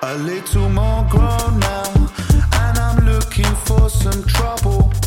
A little more grown now, and I'm looking for some trouble.